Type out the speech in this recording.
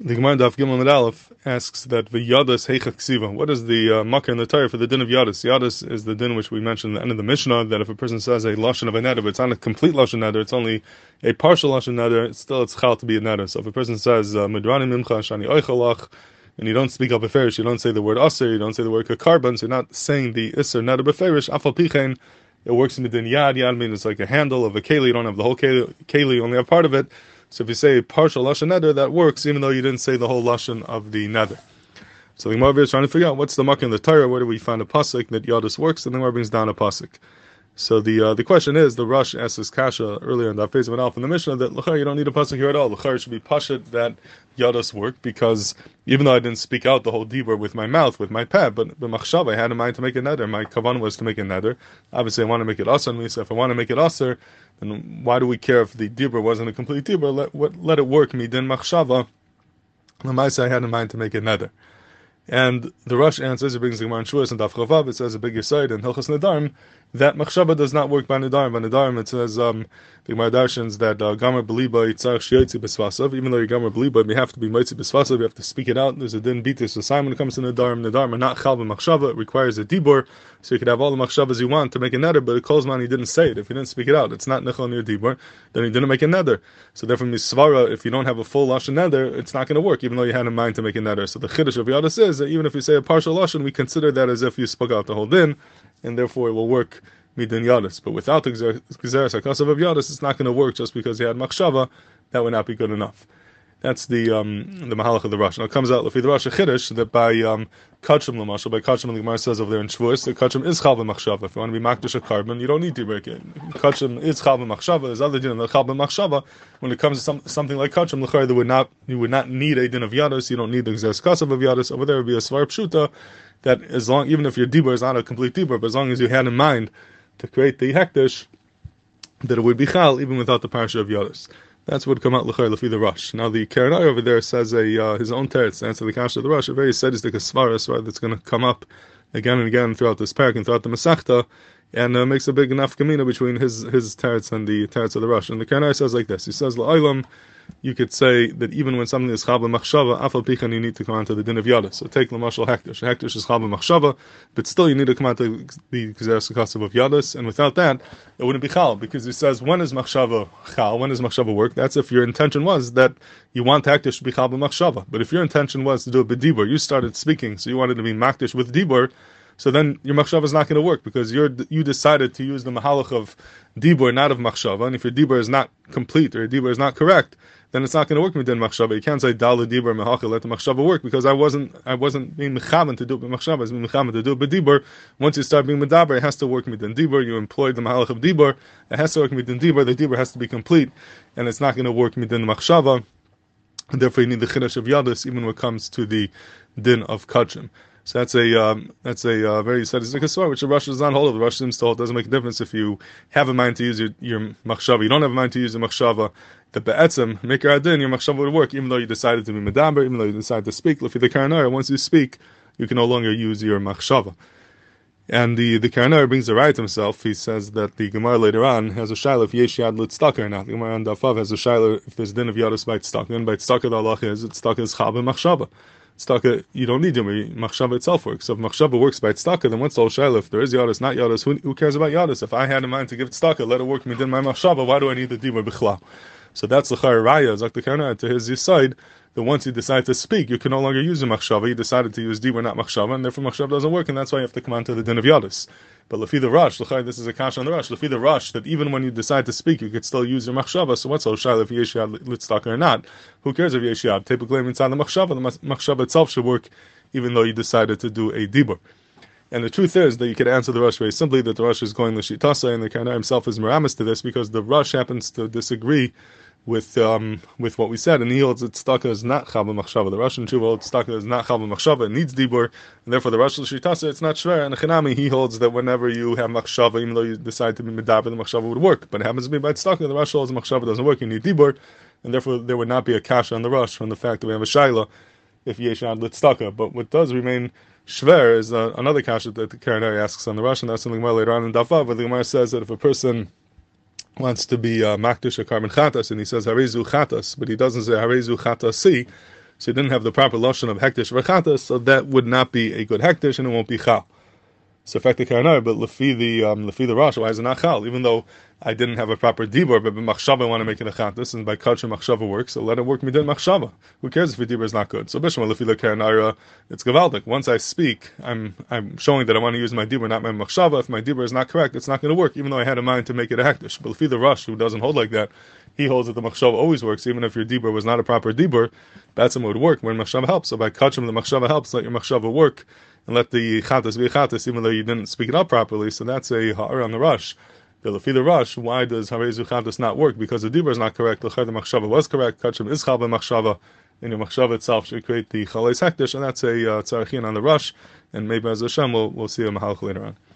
The Gemara Daf Gimel Amud Aleph asks that v'yadas heicha ksiva. What is the makkah in the Torah for the din of yadas? Yadas is the din which we mentioned at the end of the Mishnah, that if a person says a lashon of a neder, but it's not a complete lashon neder, it's only a partial lashon neder, it's chal to be a neder. So if a person says midrani mimcha shani oichalach, and you don't speak up beferish, you don't say the word aser, you don't say the word kakarban, so you're not saying the iser neder beferish, afal pichein, it works in the din yad. Yad means it's like a handle of a keli. You don't have the whole keli, you only have part of it. So if you say partial lashon neder, that works even though you didn't say the whole lashon of the neder. So the Gemara is trying to figure out what's the makkah in the Torah. Where do we find a pasuk that yadus works? And the Gemara brings down a pasuk. So the question is, the Rosh asked this kasha earlier in that phase of an alpha in the Mishnah that l'chayr you don't need a pasuk here at all. L'chayr should be pashut that yadus work, because even though I didn't speak out the whole dibur with my mouth, with my peh, but the machshav I had in mind to make a neder. My kavan was to make a neder. Obviously I want to make it aser. So if I want to make it aser, then why do we care if the dibur wasn't a complete dibur? Let it work. Midin machshava. L'maisa I had in mind to make a neder. And the Rosh answers, it brings the Gemara in Shuas and Daf Chavav, it says a bigger side in Hilchos Nedarim, that Machshava does not work by Nedarim. By Nedarim it says, the Gemara darshans that Gamer Beliba Yitzarech Shiotzi B'Svasav, even though you're Gamer Beliba, you have to be Moitzi B'Svasav, you have to speak it out. There's a din bitis assignment when it comes to Nedarim. Nedarim are not Chal B'Machshava, it requires a Dibur, so you could have all the Machshavas you want to make a neder, but it calls man, he didn't say it. If he didn't speak it out, it's not Nechol near Dibur, then he didn't make a neder. So therefore, Misvara, if you don't have a full Lashon neder, it's not going to work, even though you had in mind to make a neder. So the Chiddush of Yadus is that even if you say a partial Lashon, we consider that as if you spoke out the whole din, and therefore it will work midin Yadus. But without the Gzeres HaKasav of Yadus, it's not going to work just because he had Machshava. That would not be good enough. That's the mahalach of the Rosh. Now it comes out the Rosh Chiddush that by kachim l'mashal, by kachim the Gemara says over there in Shavuos, the kachim is chal b'machshava. If you want to be makdish a carbon, you don't need to break it. Kachim is chal b'machshava. There's other din of chal b'machshava. When it comes to something like kachim l'chayr, you would not need a din of yadus. You don't need the gzeres kasav of yadus. Over there would be a svar pshuta that even if your dibur is not a complete dibur, but as long as you had in mind to create the hekdesh, that it would be chal even without the parsha of yadus. That's what would come out l'chayr l'fi the Rosh. Now the Karanai over there says his own teretz to answer the kasha of the Rosh, a very sadistic svara that's going to come up again and again throughout this parak and throughout the Masechta, and makes a big nafkamina between his teretz and the teretz of the Rosh. And the Karanai says like this: he says la'olam, you could say that even when something is chal b'machshava, afal pichan you need to come on to the din of yada. So take l'mashal hekdesh. Hekdesh is chal b'machshava, but still you need to come on to the gzeres kasav of yadas, and without that, it wouldn't be chal, because he says when is machshava chal, when does machshava work? That's if your intention was that you want hekdesh to be chal b'machshava. But if your intention was to do it b'dibur, you started speaking, so you wanted to be makdish with dibur, so then your machshava is not going to work, because you decided to use the mahalach of dibur, not of machshava, and if your dibur is not complete or your dibur is not correct, then it's not going to work midin machshava. You can't say dal dibur mehachil, let the machshava work, because I wasn't being mechavan to do it with machshava. I was being mechavan to do it with dibur. Once you start being medaber, it has to work midin dibur. You employed the mahalach of dibur. It has to work midin dibur. The dibur has to be complete, and it's not going to work midin machshava. And therefore, you need the chiddush of yadus even when it comes to the din of kachim. So that's a very sadistic svara, which the Rosh does not hold of. The Rosh seems to hold it doesn't make a difference if you have a mind to use your machshava. You don't have a mind to use your machshava. The be'etzem, make your adin, your machshava would work, even though you decided to be medaber, even though you decided to speak. If you're the Karanai, once you speak, you can no longer use your machshava. And the Karanai brings the right himself. He says that the Gemara later on has a shaila if yesh yad l'tztaka or not. The Gemara on Dafav has a shaila if there's din of yadus by tztaka, and by tztaka the halach is tztaka is chal b'machshava. Tztaka, you don't need machshava itself works. So if machshava works by tztaka, then what's the whole shaila? If there is yadus, not yadus, who cares about yadus? If I had in mind to give tztaka, let it work me din my machshava, why do I need the dibur b'chlal? So that's l'chayr raya, Zakta Kana, to his side, that once you decide to speak, you can no longer use a machshava. You decided to use dibur, not machshava, and therefore machshava doesn't work, and that's why you have to come on to the din of yadus. But lefi the Rosh, l'chayr, this is a kasha on the Rosh, lefi the Rosh, that even when you decide to speak, you could still use your machshava. So what's all shayla if yesh yad l'tztaka or not? Who cares if yesh yad? Typically inside the machshava itself should work, even though you decided to do a dibur. And the truth is that you can answer the Rosh very simply, that the Rosh is going l'shitasa, and the Karanai himself is meramis to this, because the Rosh happens to disagree with what we said, and he holds that tztaka is not chal b'machshava. The Russian Tshuva holds tztaka is not chal b'machshava, it needs dibur, and therefore the Rosh l'shitasa it's not shver. And the Chanami, he holds that whenever you have machshava, even though you decide to be medaber, the machshava would work. But it happens to be by tztaka, the Rosh holds the machshava doesn't work, you need dibur, and therefore there would not be a kasha on the Rosh from the fact that we have a shaila if yesh ad l'tztaka. But what does remain shver is another kasha that the Karanai asks on the Rosh, and that's something more later on in Dafav, where the Gemara says that if a person wants to be makdish a carbon chatas, and he says harezu chatas, but he doesn't say harezu chatasi, so he didn't have the proper lashon of hektish v'chatas, so that would not be a good hektish, and it won't be chal. So effective karanai, but lefi the Rosh, why is it not chal? Even though I didn't have a proper dibur, but machshava I want to make it a chatas, and by kachim machshava works, so let it work midin machshava. Who cares if the dibur is not good? So bishma lefi the karanai, it's gavaldik. Once I speak, I'm showing that I want to use my dibur, not my machshava. If my dibur is not correct, it's not going to work, even though I had a mind to make it a hektish. But lefi the Rosh, who doesn't hold like that, he holds that the machshava always works, even if your dibur was not a proper dibur. That's would work when machshava helps. So by kachim the machshava helps, let your machshava work, and let the chatas be a chatas, even though you didn't speak it up properly. So that's a ha'ar on the Rosh. The lefi the Rosh, why does harezu chatas not work? Because the dibur is not correct. The machshava was correct. Kachim is chal b'machshava, and your machshava itself should create the chalei hektish, and that's a tzarachin on the Rosh. And maybe as Hashem we'll see a mahalch later on.